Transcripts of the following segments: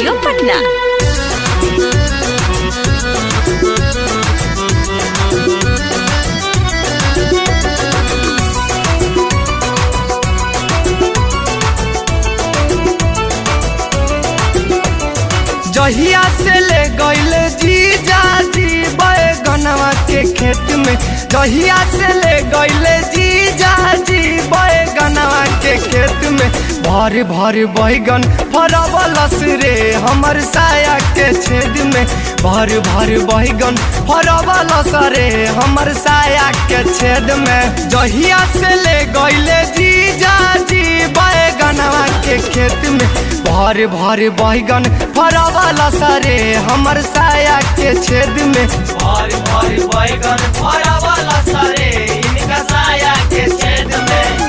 Studio Patna. जहिया से ले गईले जीजा जी बैगनवा के खेत में, जहिया से ले गईले जीजा जी बैगनवा के खेत में। भर भर बैगन फरवलस रे हमर साया के छेद में, भर भर बैगन फरवलस रे हमर साया के छेद में। जहिया से ले गईले जीजा जी बैगनवा के खेत में, भर भर बैगन फरवलस रे हमर साया के छेद में। भर भर बैगन फरवलस रे इनका साया के छेद में।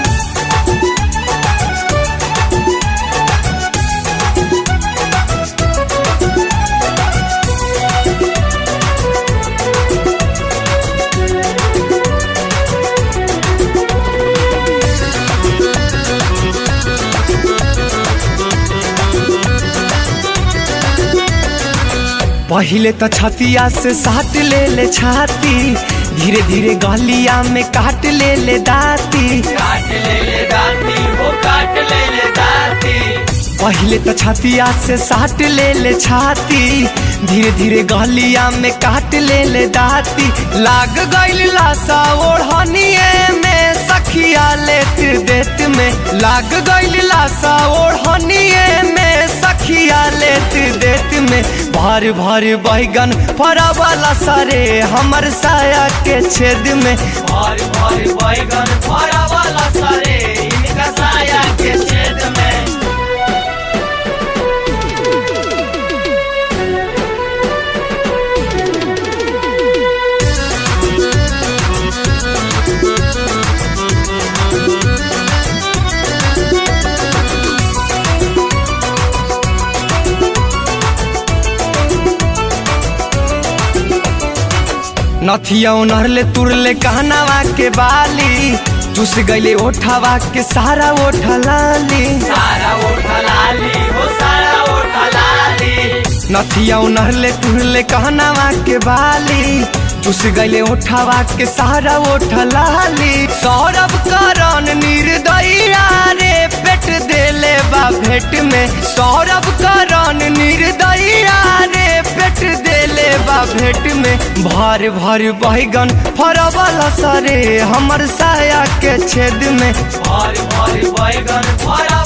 पहिले तो छतिया से साट ले ले छाती, धीरे धीरे गलिया में काट ले ले दाती, काट ले ले दाती, वो काट ले ले दाती। पहिले तो छतिया से साट ले ले छाती, धीरे धीरे गलिया में काट ले ले दाती। लाग गइल लाशा ओढ़निए में सखिया लेट देत में, लाग गइल लाशा ओढ़निए में सखिया लेट देत में। भर भर बैगन फरवलस रे हमर साया के छेद में, भर भर बैगन फरवलस रे इनका साया के छेद में। नथिया नहरले तुरले कहनावा के बाली, चुस गईले ओठावा के सारा ओठा लाली, सारा ओठा लाली, हो सारा ओठा लाली। नथिया नहरले तुरले कहनावा के बाली, चुस गईले ओठावा के सारा ओठा लाली। सौरभ करण निर्दयिया रे पेट देले बा भेट में, सौरभ करण निर्दयिया रे पेट देले बा भेट में। भर भर बैगन फरवलस रे हमर साया के छेद में, भर भर बैगन